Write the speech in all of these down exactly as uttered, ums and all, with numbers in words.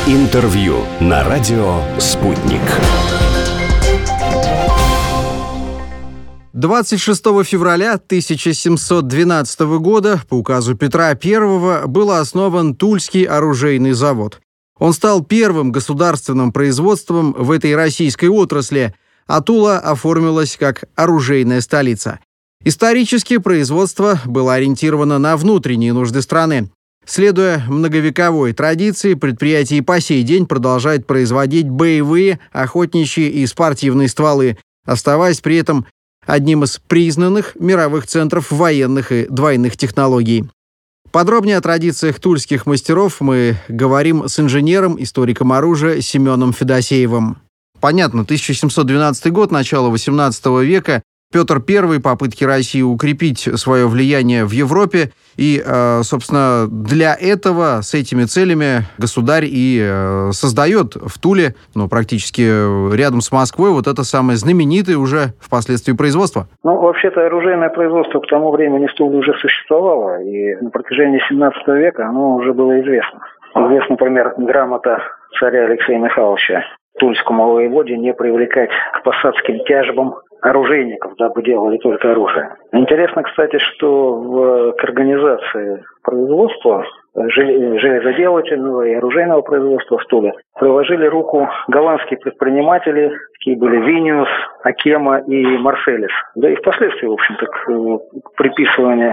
Интервью на радио «Спутник». двадцать шестого февраля тысяча семьсот двенадцатого года по указу Петра Первого был основан Тульский оружейный завод. Он стал первым государственным производством в этой российской отрасли, а Тула оформилась как оружейная столица. Исторически производство было ориентировано на внутренние нужды страны. Следуя многовековой традиции, предприятие и по сей день продолжает производить боевые, охотничьи и спортивные стволы, оставаясь при этом одним из признанных мировых центров военных и двойных технологий. Подробнее о традициях тульских мастеров мы говорим с инженером, историком оружия Семеном Федосеевым. Понятно, тысяча семьсот двенадцатый год, начало восемнадцатого века. Петр Первый, попытки России укрепить свое влияние в Европе. И, собственно, для этого, с этими целями государь и создает в Туле, ну, практически рядом с Москвой, вот это самое знаменитое уже впоследствии производство. Ну, вообще-то оружейное производство к тому времени в Туле уже существовало, и на протяжении семнадцатого века оно уже было известно. Известна, например, грамота царя Алексея Михайловича тульскому воеводе не привлекать к посадским тяжбам оружейников, дабы делали только оружие. Интересно, кстати, что в, к организации производства железоделательного и оружейного производства в Туле приложили руку голландские предприниматели, такие были Виниус, Акема и Марселис. Да и впоследствии, в общем-то, к приписыванию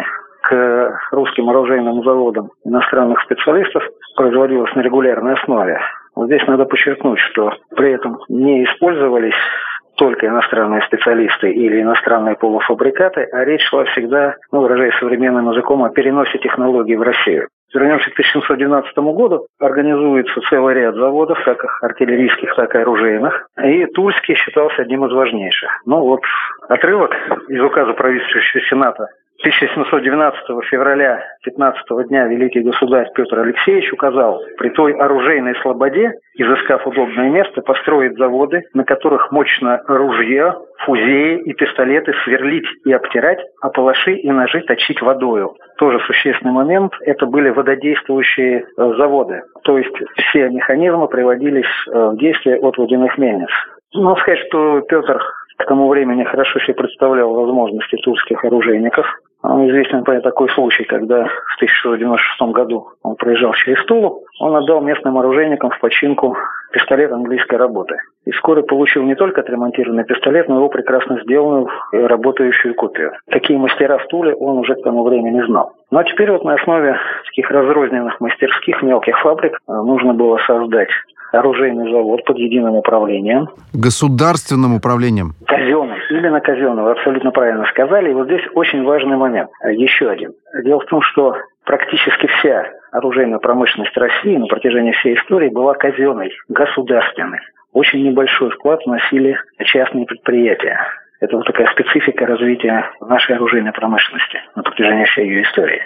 к русским оружейным заводам иностранных специалистов производилось на регулярной основе. Вот здесь надо подчеркнуть, что при этом не использовались только иностранные специалисты или иностранные полуфабрикаты, а речь шла всегда, ну, выражаясь современным языком, о переносе технологий в Россию. Вернемся к тысяча семьсот двенадцатому году. Организуется целый ряд заводов, как артиллерийских, так и оружейных. И Тульский считался одним из важнейших. Ну вот отрывок из указа правительства Сената тысяча семьсот двенадцатого февраля пятнадцатого дня великий государь Петр Алексеевич указал при той оружейной слободе, изыскав удобное место, построить заводы, на которых мощно ружья, фузеи и пистолеты сверлить и обтирать, а палаши и ножи точить водою. Тоже существенный момент. Это были вододействующие э, заводы. То есть все механизмы приводились э, в действие от водяных мельниц. Надо сказать, что Петр к тому времени хорошо себе представлял возможности тульских оружейников. Он известен, например, такой случай, когда в тысяча шестьсот девяносто шестом году он проезжал через Тулу, он отдал местным оружейникам в починку пистолет английской работы. И вскоре получил не только отремонтированный пистолет, но и его прекрасно сделанную и работающую копию. Какие мастера в Туле он уже к тому времени знал. Ну а теперь вот на основе таких разрозненных мастерских мелких фабрик нужно было создать оружейный завод под единым управлением. Государственным управлением. Казенным. Именно казенным. Вы абсолютно правильно сказали. И вот здесь очень важный момент. Еще один. Дело в том, что практически вся оружейная промышленность России на протяжении всей истории была казенной, государственной. Очень небольшой вклад вносили частные предприятия. Это вот такая специфика развития нашей оружейной промышленности на протяжении всей ее истории.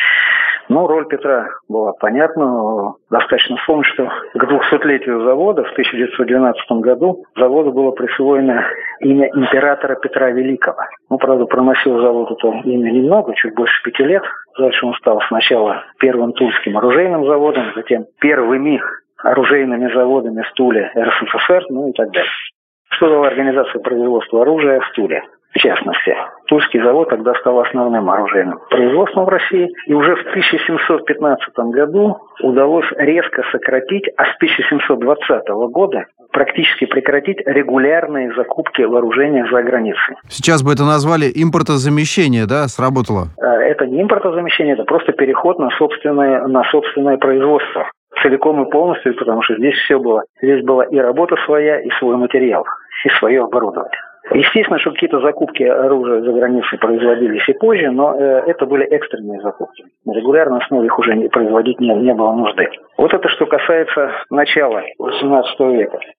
Ну, роль Петра была понятна. Но достаточно вспомнить, что к двухсотлетию завода в тысяча девятьсот двенадцатом году заводу было присвоено имя императора Петра Великого. Ну, правда, проносил завод это имя немного, чуть больше пяти лет. Дальше он стал сначала первым тульским оружейным заводом, затем первыми оружейными заводами в Туле РСФСР, ну и так далее. Что дала организация производства оружия в Туле? В частности, Тульский завод тогда стал основным оружейным производством в России, и уже в тысяча семьсот пятнадцатом году удалось резко сократить, а с тысяча семьсот двадцатого года практически прекратить регулярные закупки вооружения за границей. Сейчас бы это назвали импортозамещение, да, сработало? Это не импортозамещение, это просто переход на собственное, на собственное производство. Целиком и полностью, потому что здесь все было. Здесь была и работа своя, и свой материал, и свое оборудование. Естественно, что какие-то закупки оружия за границей производились и позже, но э, это были экстренные закупки. На регулярной основе их уже не производить не, не было нужды. Вот это что касается начала восемнадцатого века.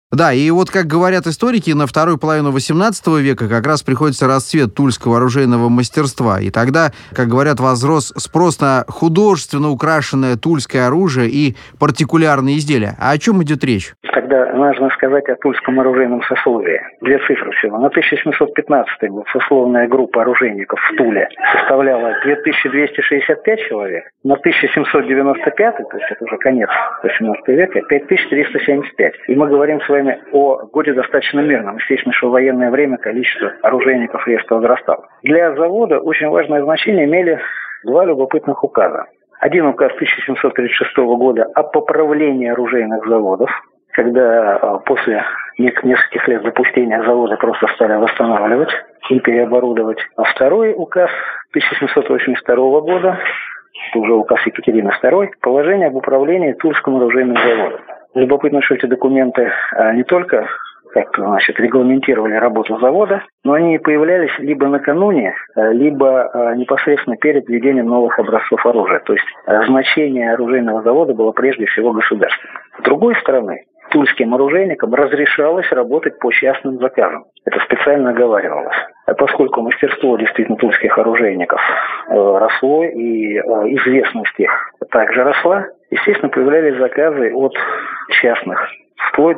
Да, и вот, как говорят историки, на вторую половину восемнадцатого века как раз приходится расцвет тульского оружейного мастерства. И тогда, как говорят, возрос спрос на художественно украшенное тульское оружие и партикулярные изделия. А о чем идет речь? Тогда нужно сказать о тульском оружейном сословии. Две цифры всего. На тысяча семьсот пятнадцатый год сословная группа оружейников в Туле составляла две тысячи двести шестьдесят пять человек. На тысяча семьсот девяносто пятый, то есть это уже конец восемнадцатого века, пять тысяч триста семьдесят пять. И мы говорим с вами о годе достаточно мирном. Естественно, что в военное время количество оружейников резко возрастало. Для завода очень важное значение имели два любопытных указа. Один указ тысяча семьсот тридцать шестого года о поправлении оружейных заводов, когда после нескольких лет запустения завода просто стали восстанавливать и переоборудовать. А второй указ тысяча семьсот восемьдесят второго года, это уже указ Екатерины второй, положение об управлении Тульским оружейным заводом. Любопытно, что эти документы не только как-то, значит, регламентировали работу завода, но они появлялись либо накануне, либо непосредственно перед введением новых образцов оружия. То есть значение оружейного завода было прежде всего государственным. С другой стороны, тульским оружейникам разрешалось работать по частным заказам. Это специально оговаривалось. А поскольку мастерство действительно тульских оружейников э, росло и э, известность их также росла, естественно, появлялись заказы от частных, вплоть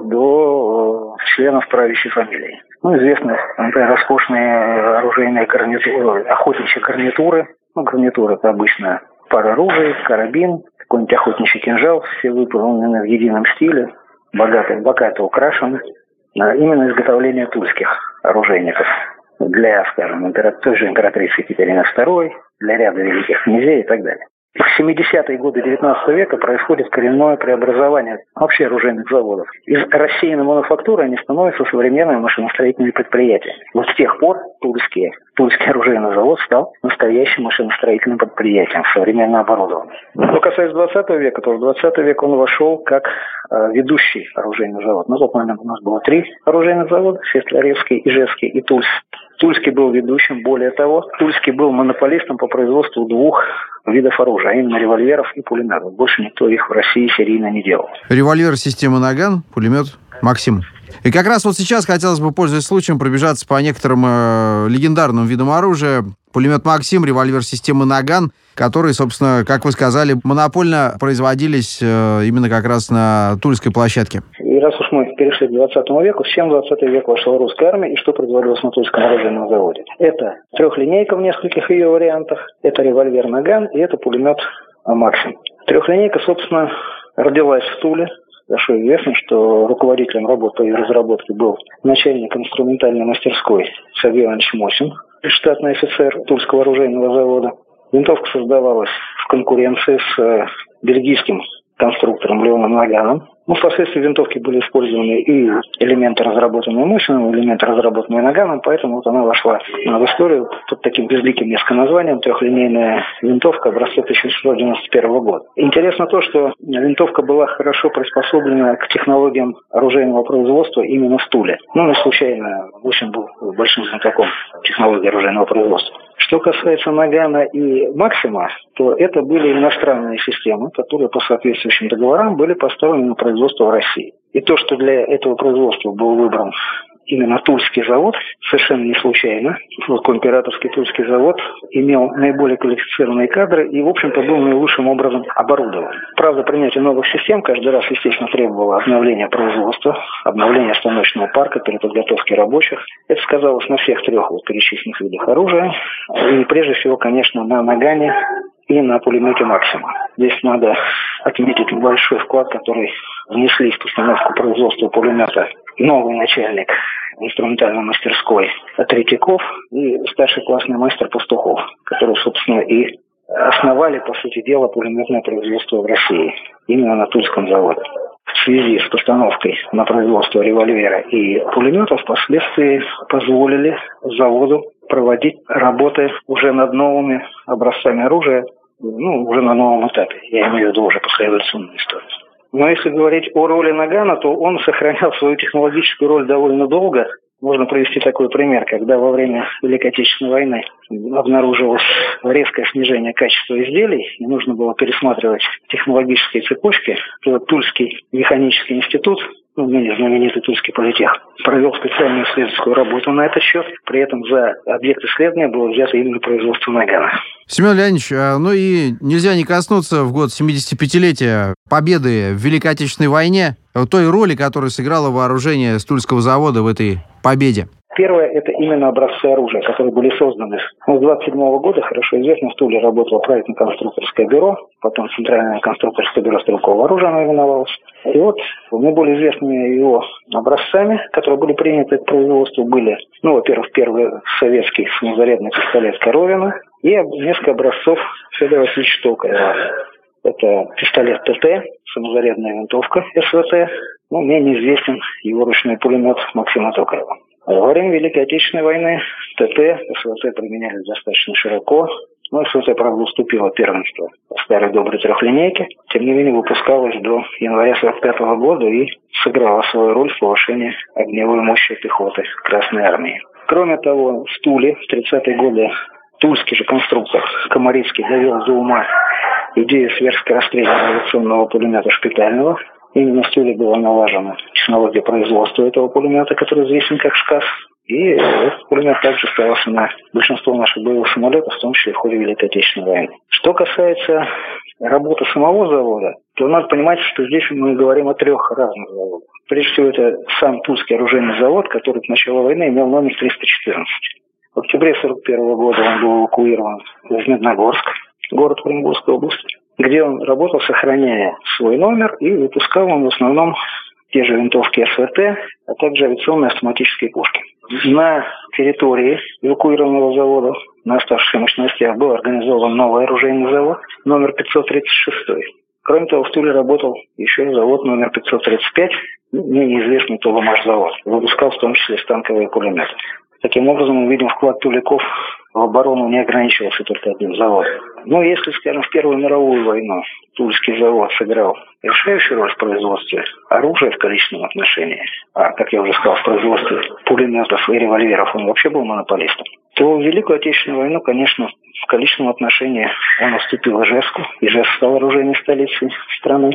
до э, членов правящей фамилии. Ну, известны, например, роскошные оружейные гарнитуры, охотничьи гарнитуры. Ну, гарнитура — это обычно пара оружия, карабин, какой-нибудь охотничий кинжал, все выполнены в едином стиле, богато, богато украшены. Именно изготовление тульских оружейников для, скажем, той же императрицы Екатерины второй, для ряда великих князей и так далее. В семидесятые годы девятнадцатого века происходит коренное преобразование вообще оружейных заводов. Из рассеянной мануфактуры они становятся современными машиностроительными предприятиями. Вот с тех пор Тульский, Тульский оружейный завод стал настоящим машиностроительным предприятием, современно оборудованным. Что касается двадцатого века, то в двадцатый век он вошел как э, ведущий оружейный завод. На тот момент у нас было три оружейных завода: Сестрорецкий, Ижевский и Тульский. Тульский был ведущим, более того, Тульский был монополистом по производству двух видов оружия, а именно револьверов и пулеметов. Больше никто их в России серийно не делал. Револьвер системы «Наган», пулемет «Максим». И как раз вот сейчас хотелось бы, пользуясь случаем, пробежаться по некоторым э, легендарным видам оружия. Пулемет «Максим», револьвер системы «Наган», которые, собственно, как вы сказали, монопольно производились э, именно как раз на Тульской площадке. И раз уж мы перешли к двадцатому веку, с чем в двадцатый век вошла русская армия и что производилось на Тульском оружейном заводе? Это трехлинейка в нескольких ее вариантах, это револьвер «Наган» и это пулемет «Максим». Трехлинейка, собственно, родилась в Туле. Хорошо известно, что руководителем работы по ее разработке был начальник инструментальной мастерской Сергей Иванович Мосин, штатный офицер Тульского оружейного завода. Винтовка создавалась в конкуренции с э, бельгийским конструктором Леоном Наганом. Ну, впоследствии винтовки были использованы и элементы, разработанные Мосиным, и элементы, разработанные Наганом, поэтому вот она вошла в историю под таким безликим несколько названием «Трехлинейная винтовка» образца тысяча девятьсот девяносто первого года. Интересно то, что винтовка была хорошо приспособлена к технологиям оружейного производства именно в Туле. Ну, не случайно Мосин был большим знатоком технологий оружейного производства. Что касается Нагана и Максима, то это были иностранные системы, которые по соответствующим договорам были поставлены на производство в России. И то, что для этого производства был выбран именно Тульский завод, совершенно не случайно. Вот императорский Тульский завод имел наиболее квалифицированные кадры и, в общем-то, был наилучшим образом оборудован. Правда, принятие новых систем каждый раз, естественно, требовало обновления производства, обновления станочного парка, переподготовки рабочих. Это сказалось на всех трех вот перечисленных видах оружия. И прежде всего, конечно, на Нагане и на пулемете «Максима». Здесь надо отметить большой вклад, который внесли в постановку производства пулемета новый начальник инструментальной мастерской Третьяков и старший классный мастер Пастухов, которые, собственно, и основали, по сути дела, пулеметное производство в России, именно на Тульском заводе. В связи с постановкой на производство револьвера и пулемета впоследствии позволили заводу проводить работы уже над новыми образцами оружия, ну, уже на новом этапе. Я имею в виду уже послереволюционную историю. Но если говорить о роли Нагана, то он сохранял свою технологическую роль довольно долго. Можно привести такой пример, когда во время Великой Отечественной войны обнаружилось резкое снижение качества изделий, и нужно было пересматривать технологические цепочки, то Тульский механический институт ну, ныне знаменитый Тульский политех, провел специальную исследовательскую работу на этот счет. При этом за объект исследования было взято именно производство нагана. Семен Леонидович, ну и нельзя не коснуться в год семидесятипятилетия победы в Великой Отечественной войне той роли, которую сыграло вооружение Тульского завода в этой победе. Первое – это именно образцы оружия, которые были созданы. С двадцать седьмого года, хорошо известно, в Туле работало проектно-конструкторское бюро, потом Центральное конструкторское бюро стрелкового оружия оно именовалось. И вот наиболее известными его образцами, которые были приняты к производству, были, ну, во-первых, первый советский самозарядный пистолет Коровина и несколько образцов Федора Васильевича Токарева. Это пистолет ТТ, самозарядная винтовка СВТ, ну, менее известен его ручной пулемет Максима Токарева. Во время Великой Отечественной войны ТТ, СВТ применялись достаточно широко. Но СВТ, правда, уступила первенство старой доброй трехлинейке. Тем не менее, выпускалась до января сорок пятого года и сыграла свою роль в повышении огневой мощи пехоты Красной Армии. Кроме того, в Туле в тридцатые годы тульский же конструктор Комарицкий довел до ума идею сверхскорострельного авиационного пулемета шпитального. Именно в Туле была налажена технология производства этого пулемета, который известен как ШКАС. И этот пулемет также ставился на большинство наших боевых самолетов, в том числе в ходе Великой Отечественной войны. Что касается работы самого завода, то надо понимать, что здесь мы говорим о трех разных заводах. Прежде всего, это сам Тульский оружейный завод, который к началу войны имел номер триста четырнадцать. В октябре сорок первого года он был эвакуирован в Медногорск, город Оренбургской области, где он работал, сохраняя свой номер, и выпускал он в основном те же винтовки СВТ, а также авиационные автоматические пушки. На территории эвакуированного завода, на оставшихся мощностях, был организован новый оружейный завод, номер пятьсот тридцать шесть. Кроме того, в Туле работал еще и завод номер пятьсот тридцать пять, менее известный Туломаш-завод, выпускал в том числе станковые пулеметы. Таким образом, мы видим, вклад туляков в оборону не ограничивался только одним заводом. Но если, скажем, в Первую мировую войну Тульский завод сыграл решающую роль в производстве оружия в количественном отношении, а, как я уже сказал, в производстве пулеметов и револьверов он вообще был монополистом, то в Великую Отечественную войну, конечно, в количественном отношении он уступил Ижевску. Ижевск стал оружейной столицей страны.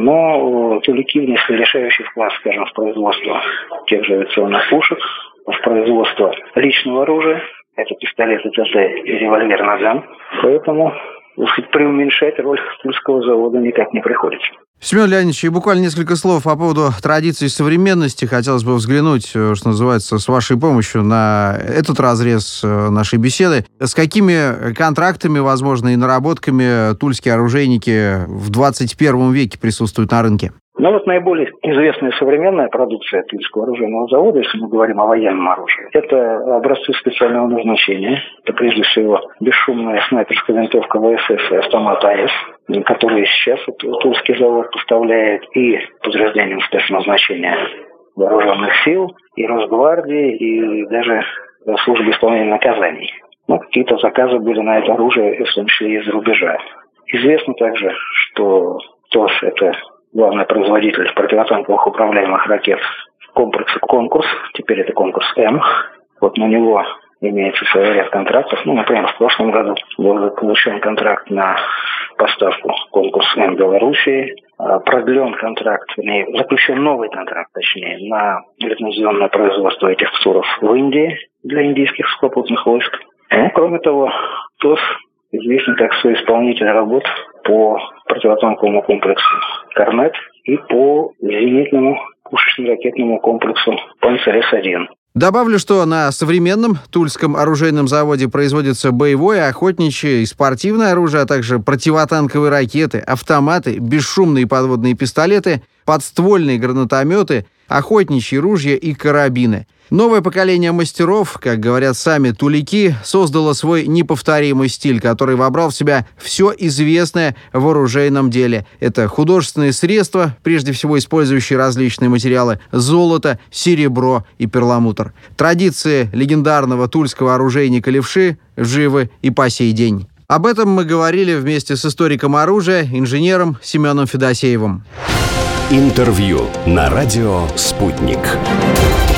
Но туляки внесли решающий вклад, скажем, в производство тех же авиационных пушек, в производство личного оружия, это пистолеты ТТ и револьвер «Наган». Поэтому, так сказать, преуменьшать роль Тульского завода никак не приходится. Семен Леонидович, и буквально несколько слов по поводу традиций современности. Хотелось бы взглянуть, что называется, с вашей помощью на этот разрез нашей беседы. С какими контрактами, возможно, и наработками тульские оружейники в двадцать первом веке присутствуют на рынке? Ну вот наиболее известная современная продукция Тульского оружейного завода, если мы говорим о военном оружии, это образцы специального назначения. Это прежде всего бесшумная снайперская винтовка ВСС и автомат АЭС, которые сейчас Тульский завод поставляет и подразделениям спецназначения вооруженных сил, и Росгвардии, и даже службе исполнения наказаний. Ну, какие-то заказы были на это оружие, в том числе и из-за рубежа. Известно также, что ТОС – это главный производитель противотанковых управляемых ракет комплекса «Конкурс», теперь это «Конкурс М». Вот на него имеется целый ряд контрактов. Ну, например, в прошлом году был получен контракт на поставку «Конкурс М» Белоруссии, продлен контракт, вернее, заключен новый контракт, точнее, на лицензионное производство этих ЦУРов в Индии для индийских сухопутных войск. Ну, кроме того, ТОС известен как соисполнитель работ по противотанковому комплексу «Корнет» и по зенитному пушечно-ракетному комплексу «Панцирь-С один». Добавлю, что на современном Тульском оружейном заводе производится боевое, охотничье и спортивное оружие, а также противотанковые ракеты, автоматы, бесшумные подводные пистолеты, подствольные гранатометы, охотничьи ружья и карабины. Новое поколение мастеров, как говорят сами туляки, создало свой неповторимый стиль, который вобрал в себя все известное в оружейном деле. Это художественные средства, прежде всего использующие различные материалы – золото, серебро и перламутр. Традиции легендарного тульского оружейника Левши живы и по сей день. Об этом мы говорили вместе с историком оружия, инженером Семеном Федосеевым. Интервью на радио «Спутник».